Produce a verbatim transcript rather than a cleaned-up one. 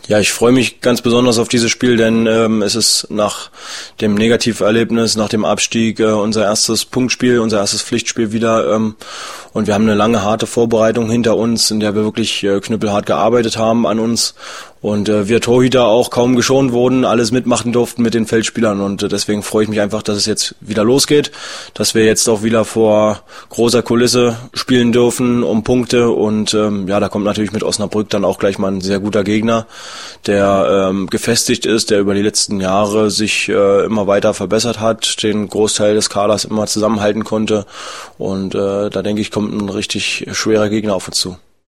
Ja, ich freue mich ganz besonders auf dieses Spiel, denn ähm, es ist nach dem Negativerlebnis, nach dem Abstieg äh, unser erstes Punktspiel, unser erstes Pflichtspiel wieder. Ähm, und wir haben eine lange, harte Vorbereitung hinter uns, in der wir wirklich äh, knüppelhart gearbeitet haben an uns. Und äh, wir Torhüter auch kaum geschont wurden, alles mitmachen durften mit den Feldspielern. Und äh, deswegen freue ich mich einfach, dass es jetzt wieder losgeht, dass wir jetzt auch wieder vor großer Kulisse spielen dürfen um Punkte. Und ähm, ja, da kommt natürlich mit Osnabrück dann auch gleich mal ein sehr guter Gegner, der ähm, gefestigt ist, der über die letzten Jahre sich äh, immer weiter verbessert hat, den Großteil des Kaders immer zusammenhalten konnte. Und äh, da denke ich, kommt ein richtig schwerer Gegner auf uns zu.